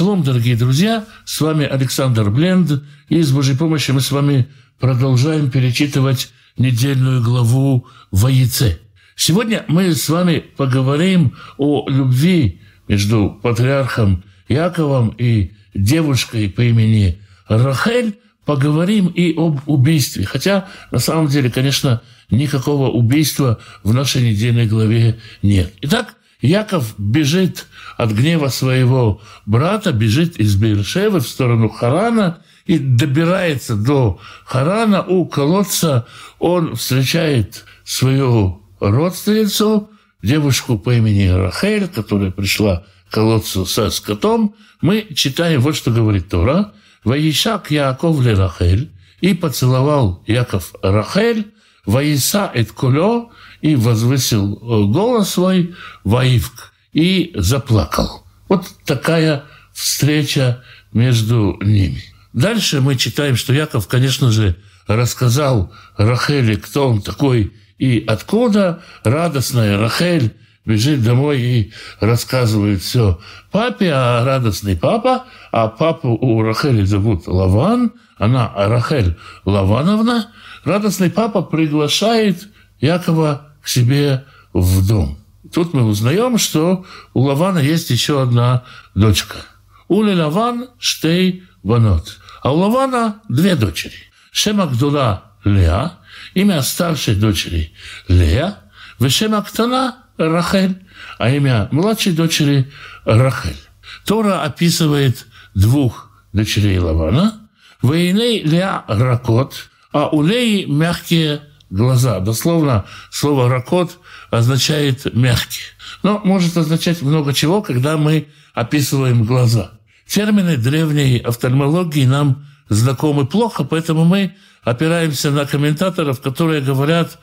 Шалом, дорогие друзья, с вами Александр Бленд, и с Божьей помощью мы с вами продолжаем перечитывать недельную главу Ваице. Сегодня мы с вами поговорим о любви между патриархом Яковом и девушкой по имени Рахель, поговорим и об убийстве. Хотя, на самом деле, конечно, никакого убийства в нашей недельной главе нет. Итак, Яков бежит от гнева своего брата, бежит из Беэр-Шевы в сторону Харана и добирается до Харана. У колодца он встречает свою родственницу, девушку по имени Рахель, которая пришла к колодцу со скотом. Мы читаем, вот что говорит Тора. «Ваишак Яаков ле Рахель, и поцеловал Яков Рахель, Ваиса эт колё, и возвысил голос свой, Ваивк, и заплакал». Вот такая встреча между ними. Дальше мы читаем, что Яков, конечно же, рассказал Рахеле, кто он такой и откуда. Радостная Рахель бежит домой и рассказывает все папе, а радостный папа, а папу у Рахели зовут Лаван, она Рахель Лавановна, радостный папа приглашает Якова к себе в дом. Тут мы узнаем, что у Лавана есть еще одна дочка. Уле Лаван штей банот. А у Лавана две дочери. Шем Агдула Леа, имя старшей дочери Леа, Вешем Актана Рахель, а имя младшей дочери Рахель. Тора описывает двух дочерей Лавана. Вейней Леа ракот, а у Леи мягкие глаза. Дословно слово «ракот» означает «мягкий». Но может означать много чего, когда мы описываем глаза. Термины древней офтальмологии нам знакомы плохо, поэтому мы опираемся на комментаторов, которые говорят,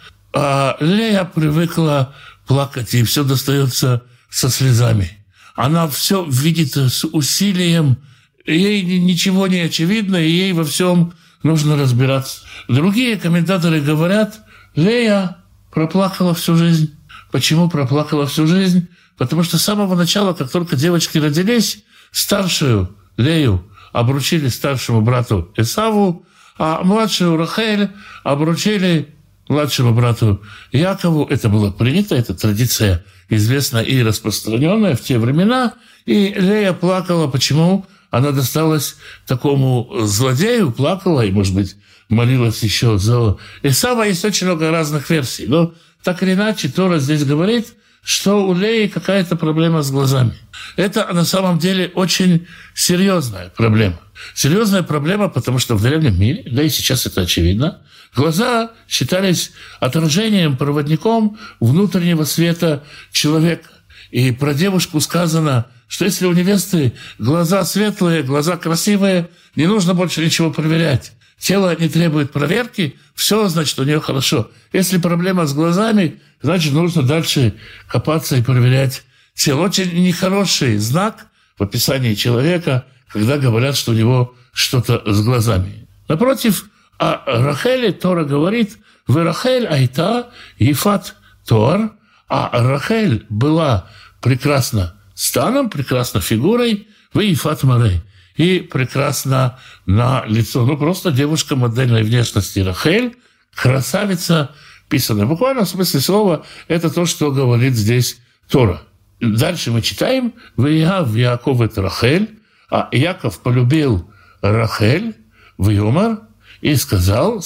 а Лея привыкла плакать, и все достается со слезами. Она все видит с усилием, ей ничего не очевидно, и ей во всем нужно разбираться. Другие комментаторы говорят, Лея проплакала всю жизнь. Почему проплакала всю жизнь? Потому что с самого начала, как только девочки родились, старшую Лею обручили старшему брату Эсаву, а младшую Рахель обручили младшему брату Якову. Это было принято, это традиция известная и распространенная в те времена. И Лея плакала. Почему? Она досталась такому злодею, плакала и, может быть, молилась еще за Эсава. Есть очень много разных версий. Но так или иначе, Тора здесь говорит, что у Леи какая-то проблема с глазами. Это на самом деле очень серьезная проблема. Серьезная проблема, потому что в древнем мире, да и сейчас это очевидно, глаза считались отражением, проводником внутреннего света человека. И про девушку сказано, что если у невесты глаза светлые, глаза красивые, не нужно больше ничего проверять. Тело не требует проверки, все, значит, у нее хорошо. Если проблема с глазами, значит, нужно дальше копаться и проверять тело. Очень нехороший знак в описании человека, когда говорят, что у него что-то с глазами. Напротив, о Рахеле Тора говорит, «Вы Рахель айта ефат тор», а Рахель была прекрасна станом, прекрасна фигурой, «Вы ефат марей», и прекрасна на лицо. Ну, просто девушка модельной внешности Рахель, красавица писаная. Буквально в смысле слова это то, что говорит здесь Тора. Дальше мы читаем «Ваяв Яаков эт Рахель», а Яков полюбил Рахель в Юмар и сказал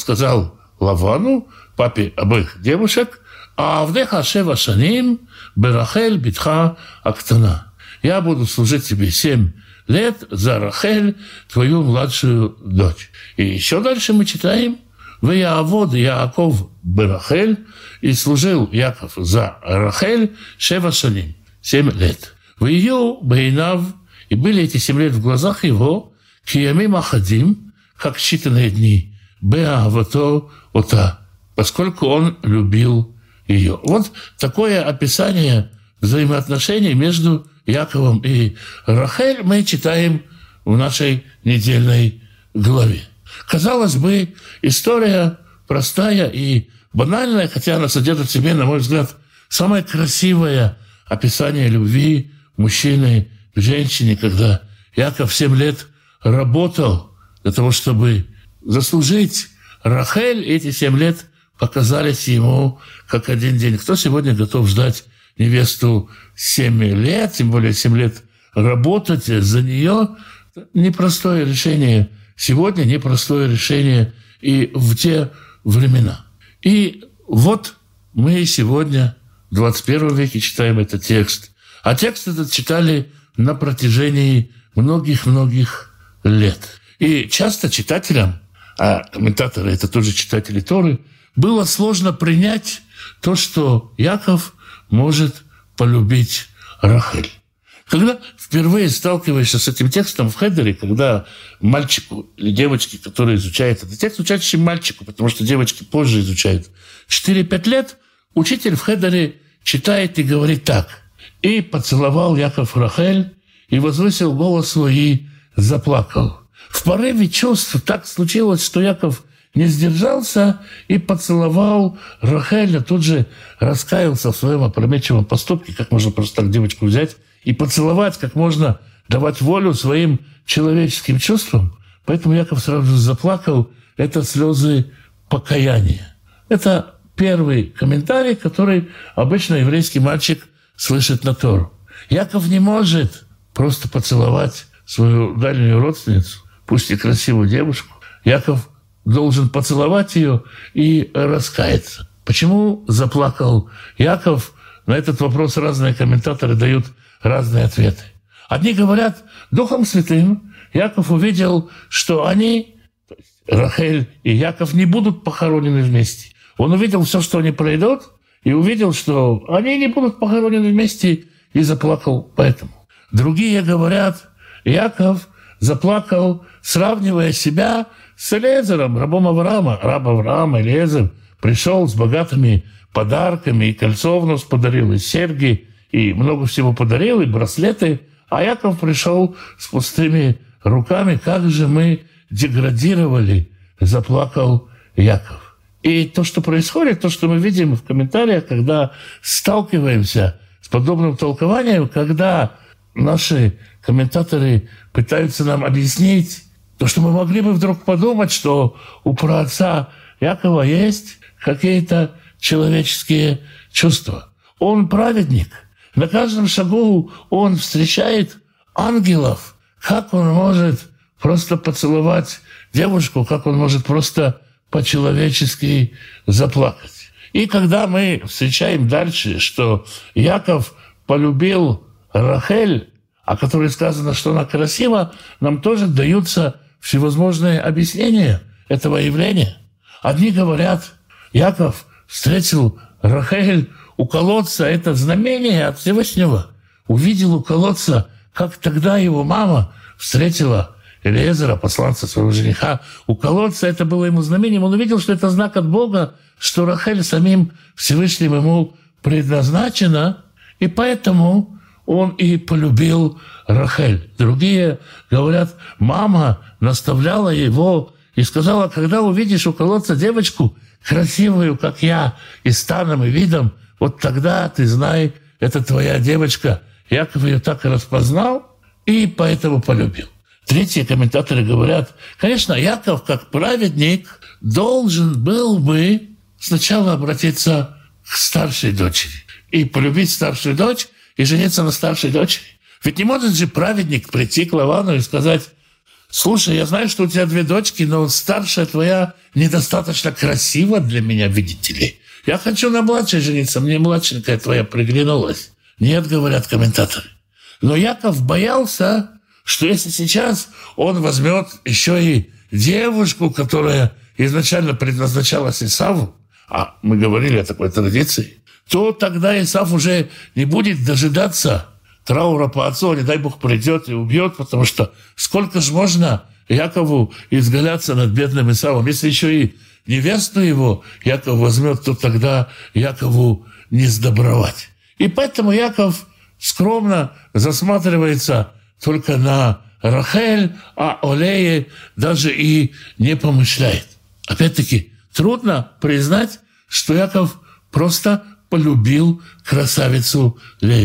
Лавану, папе обоих девушек, «Авдеха шева шаним берахель битха актана». Я буду служить тебе 7 лет за Рахель, твою младшую дочь. И еще дальше мы читаем «Ваяавод Яаков берахель», и служил Яков за Рахель шева шаним, 7 лет. «Ваю бейнав», и были эти 7 лет в глазах его, «Киямим ахадим», как считанные дни, «Беавато ота», поскольку он любил ее. Вот такое описание взаимоотношений между Яковом и Рахель мы читаем в нашей недельной главе. Казалось бы, история простая и банальная, хотя она содержит в себе, на мой взгляд, самое красивое описание любви мужчины к женщине, когда Яков 7 лет работал для того, чтобы заслужить Рахель. Эти 7 лет показались ему как один день. Кто сегодня готов ждать невесту 7 лет, тем более 7 лет работать за нее? Непростое решение сегодня, непростое решение и в те времена. И вот мы сегодня, в 21 веке, читаем этот текст. А текст этот читали на протяжении многих-многих лет. И часто читателям, а комментаторы – это тоже читатели Торы, было сложно принять то, что Яков может полюбить Рахель. Когда впервые сталкиваешься с этим текстом в хедере, когда мальчику или девочке, которые изучают этот текст, чаще мальчику, потому что девочки позже изучают, 4-5 лет, учитель в хедере читает и говорит так: «И поцеловал Яков Рахель, и возвысил голос свой, и заплакал». В порыве чувств так случилось, что Яков не сдержался и поцеловал Рахель, а тут же раскаялся в своем опрометчивом поступке. Как можно просто так девочку взять и поцеловать, как можно давать волю своим человеческим чувствам? Поэтому Яков сразу же заплакал. Это слезы покаяния. Это первый комментарий, который обычно еврейский мальчик слышит на Тору. Яков не может просто поцеловать свою дальнюю родственницу, пусть и красивую девушку. Яков должен поцеловать ее и раскаяться. Почему заплакал Яков? На этот вопрос разные комментаторы дают разные ответы. Одни говорят, Духом Святым Яков увидел, что они, то есть Рахель и Яков, не будут похоронены вместе. Он увидел все, что они пройдут, и увидел, что они не будут похоронены вместе, и заплакал поэтому. Другие говорят, Яков заплакал, сравнивая себя с Элиэзером, рабом Авраама. Раб Авраама, Элиэзер, пришел с богатыми подарками, и кольцо в нос подарил, и серьги, и много всего подарил, и браслеты. А Яков пришел с пустыми руками. Как же мы деградировали, заплакал Яков. И то, что происходит, то, что мы видим в комментариях, когда сталкиваемся с подобным толкованием, когда наши комментаторы пытаются нам объяснить то, что мы могли бы вдруг подумать, что у праотца Якова есть какие-то человеческие чувства. Он праведник. На каждом шагу он встречает ангелов. Как он может просто поцеловать девушку, как он может просто по-человечески заплакать. И когда мы встречаем дальше, что Яков полюбил Рахель, о которой сказано, что она красива, нам тоже даются всевозможные объяснения этого явления. Одни говорят, Яков встретил Рахель у колодца, это знамение от Всевышнего. Увидел у колодца, как тогда его мама встретила Элиэзера, посланца своего жениха, у колодца. Это было ему знамением. Он увидел, что это знак от Бога, что Рахель самим Всевышним ему предназначена, и поэтому он и полюбил Рахель. Другие говорят, мама наставляла его и сказала, когда увидишь у колодца девочку красивую, как я, и станом, и видом, вот тогда ты знай, это твоя девочка. Яков ее так и распознал, и поэтому полюбил. Третьи комментаторы говорят, конечно, Яков, как праведник, должен был бы сначала обратиться к старшей дочери и полюбить старшую дочь и жениться на старшей дочери. Ведь не может же праведник прийти к Лавану и сказать, слушай, я знаю, что у тебя 2 дочки, но старшая твоя недостаточно красива для меня, видите ли. Я хочу на младшей жениться, мне младшенькая твоя приглянулась. Нет, говорят комментаторы. Но Яков боялся, что если сейчас он возьмет еще и девушку, которая изначально предназначалась Исаву, а мы говорили о такой традиции, то тогда Исав уже не будет дожидаться траура по отцу, не дай Бог придет и убьет, потому что сколько же можно Якову изгаляться над бедным Исавом. Если еще и невесту его Яков возьмет, то тогда Якову не сдобровать. И поэтому Яков скромно засматривается только на Рахель, а о Лее даже и не помышляет. Опять-таки, трудно признать, что Яков просто полюбил красавицу Лею.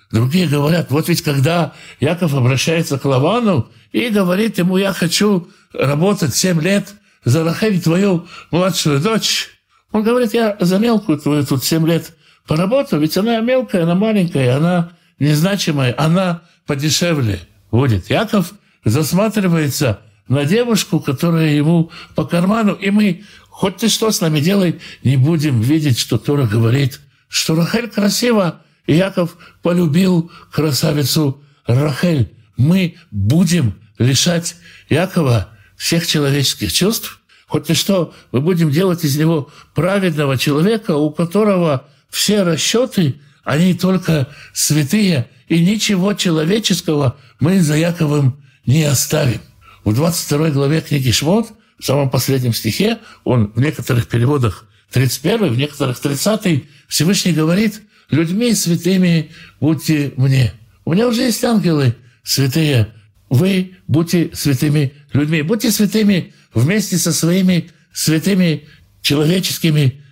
Другие говорят, вот ведь когда Яков обращается к Лавану и говорит ему: я хочу работать 7 лет за Рахель, твою младшую дочь. Он говорит: я за мелкую твою тут 7 лет поработаю, ведь она мелкая, она маленькая, она незначимая, она подешевле будет. Яков засматривается на девушку, которая ему по карману, и мы, хоть ты что с нами делай, не будем видеть, что Тора говорит, что Рахель красива, и Яков полюбил красавицу Рахель. Мы будем лишать Якова всех человеческих чувств, хоть ты что, мы будем делать из него праведного человека, у которого все расчеты, они только святые, и ничего человеческого мы за Яковом не оставим. В 22 главе книги Шмот, в самом последнем стихе, он в некоторых переводах 31, в некоторых 30, Всевышний говорит: «Людьми святыми будьте мне». У меня уже есть ангелы святые. Вы будьте святыми людьми. Будьте святыми вместе со своими святыми человеческими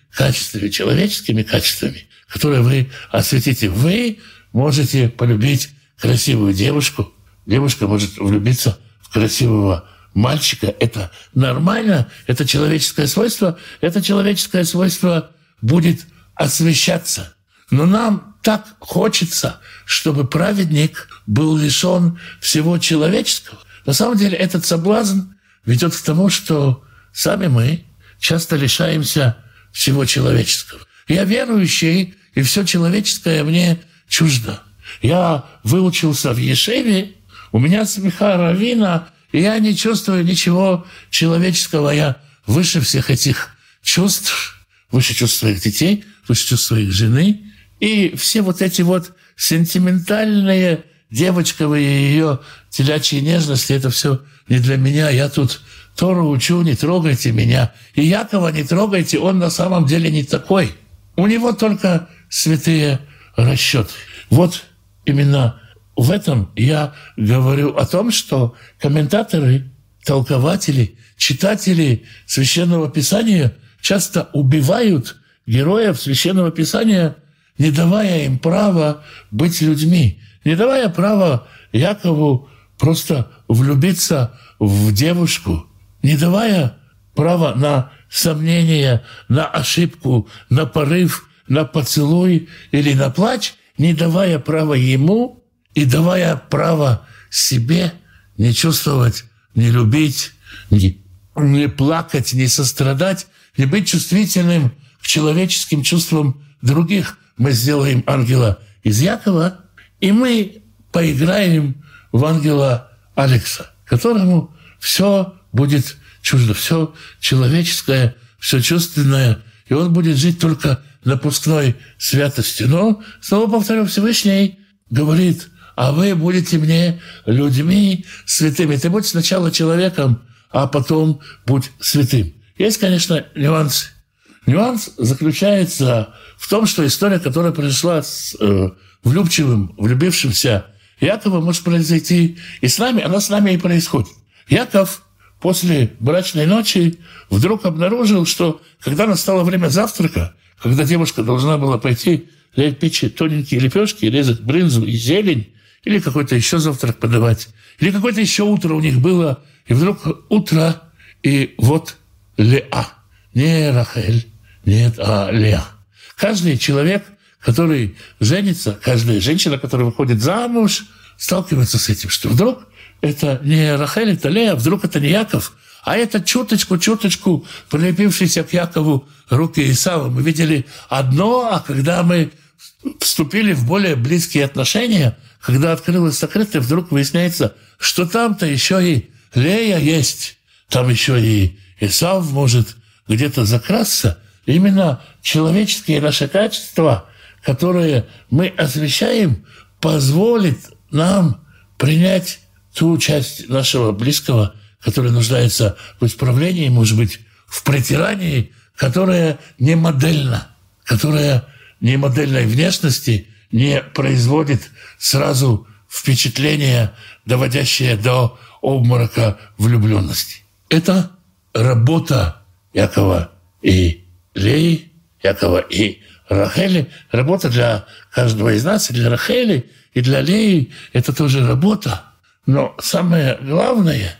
качествами, которые вы осветите. Вы можете полюбить красивую девушку. Девушка может влюбиться в красивого мальчика. Это нормально, это человеческое свойство. Это человеческое свойство будет освещаться. Но нам так хочется, чтобы праведник был лишен всего человеческого. На самом деле этот соблазн ведет к тому, что сами мы часто лишаемся всего человеческого. Я верующий, и все человеческое мне чуждо. Я выучился в Ешиве, у меня смеха раввина, и я не чувствую ничего человеческого. Я выше всех этих чувств, выше чувств своих детей, выше чувств своих жены. И все вот эти вот сентиментальные девочковые ее телячьи нежности, это все не для меня. Я тут Тору учу, не трогайте меня. И Якова не трогайте, он на самом деле не такой. У него только святые расчеты. Вот именно в этом я говорю о том, что комментаторы, толкователи, читатели Священного Писания часто убивают героев Священного Писания, не давая им права быть людьми, не давая права Якову просто влюбиться в девушку, не давая права на сомнение, на ошибку, на порыв, на поцелуй или на плач, не давая права ему и давая право себе не чувствовать, не любить, не плакать, не сострадать, не быть чувствительным к человеческим чувствам других. Мы сделаем ангела из Якова, и мы поиграем в ангела Алекса, которому все будет чуждо, все человеческое, все чувственное, и он будет жить только напускной святостью. Но, снова повторю, Всевышний говорит: а вы будете мне людьми святыми. Ты будь сначала человеком, а потом будь святым. Есть, конечно, нюансы. Нюанс заключается в том, что история, которая произошла с влюбчивым, влюбившимся Яковом, может произойти и с нами, она с нами и происходит. Яков после брачной ночи вдруг обнаружил, что когда настало время завтрака, когда девушка должна была пойти печь тоненькие лепешки, резать брынзу и зелень, или какой-то еще завтрак подавать, или какое-то еще утро у них было, и вдруг утро, и вот Леа, не Рахель, нет, а Леа. Каждый человек, который женится, каждая женщина, которая выходит замуж, сталкивается с этим, что вдруг это не Рахель, это Леа, вдруг это не Яков, а это чуточку прилепившиеся к Якову руки Исава. Мы видели одно, а когда мы вступили в более близкие отношения, когда открылось сокрытое, вдруг выясняется, что там-то еще и Лея есть, там еще и Исав может где-то закрасться. Именно человеческие наши качества, которые мы освещаем, позволит нам принять ту часть нашего близкого, которая нуждается в исправлении, может быть, в притирании, которая не модельна, которая не модельной внешности, не производит сразу впечатление, доводящее до обморока влюбленности. Это работа Якова и Леи, Якова и Рахели. Работа для каждого из нас, и для Рахели, и для Леи – это тоже работа. Но самое главное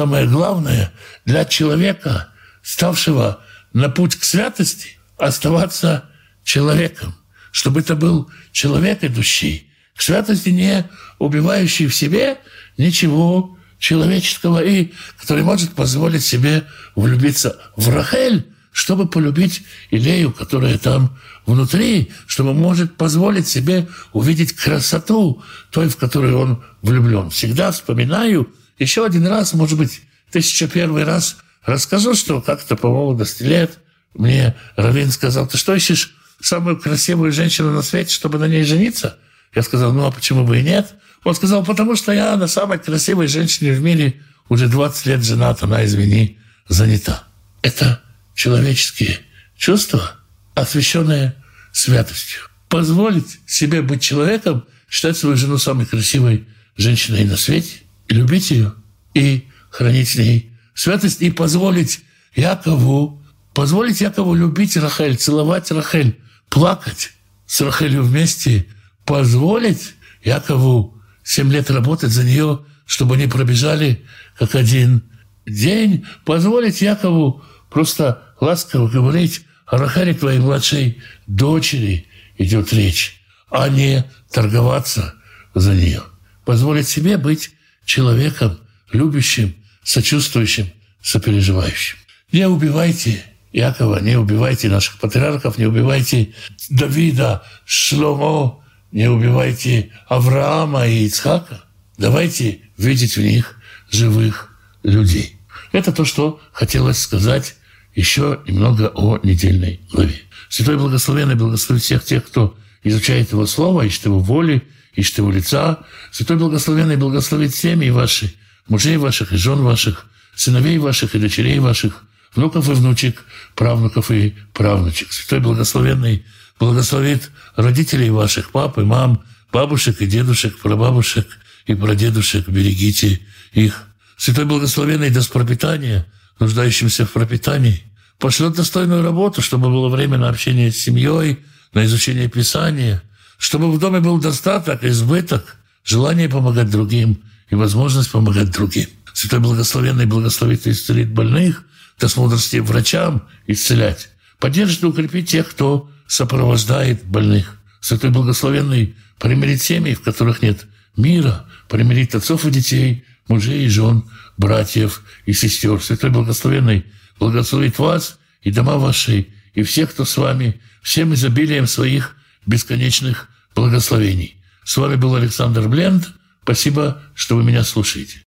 для человека, ставшего на путь к святости, оставаться человеком, чтобы это был человек, идущий к святости, не убивающий в себе ничего человеческого, и который может позволить себе влюбиться в Рахель, чтобы полюбить Илею, которая там внутри, чтобы может позволить себе увидеть красоту той, в которую он влюблен. Всегда вспоминаю, еще один раз, может быть, 1001 раз расскажу, что как-то по молодости лет мне раввин сказал: ты что, ищешь самую красивую женщину на свете, чтобы на ней жениться? Я сказал: ну а почему бы и нет? Он сказал: потому что я на самой красивой женщине в мире уже 20 лет женат, она, извини, занята. Это человеческие чувства, освященные святостью. Позволить себе быть человеком, считать свою жену самой красивой женщиной на свете, и любить ее, и хранить с ней святость, и позволить Якову любить Рахель, целовать Рахель, плакать с Рахелью вместе, позволить Якову 7 лет работать за нее, чтобы они пробежали как один день, позволить Якову просто ласково говорить: о Рахеле, твоей младшей дочери, идет речь, а не торговаться за нее. Позволить себе быть человеком, любящим, сочувствующим, сопереживающим. Не убивайте Якова, не убивайте наших патриархов, не убивайте Давида, Шломо, не убивайте Авраама и Ицхака. Давайте видеть в них живых людей. Это то, что хотелось сказать еще немного о недельной главе. Святой Благословенный благословит всех тех, кто изучает Его Слово, ищет Его воли, ищет Его лица. Святой Благословенный благословит семьи ваши, мужей ваших и жен ваших, сыновей ваших и дочерей ваших, внуков и внучек, правнуков и правнучек. Святой Благословенный благословит родителей ваших, пап и мам, бабушек и дедушек, прабабушек и прадедушек. Берегите их. Святой Благословенный даст пропитание нуждающимся в пропитании, пошлет достойную работу, чтобы было время на общение с семьей, на изучение Писания, чтобы в доме был достаток, избыток, желание помогать другим и возможность помогать другим. Святой Благословенный благословит и исцелит больных, даст мудрости врачам исцелять, поддержит и укрепит тех, кто сопровождает больных. Святой Благословенный примирит семьи, в которых нет мира, примирит отцов и детей, мужей и жен, братьев и сестер. Святой Благословенный благословит вас и дома ваши, и всех, кто с вами, всем изобилием своих бесконечных благословений. С вами был Александр Бленд. Спасибо, что вы меня слушаете.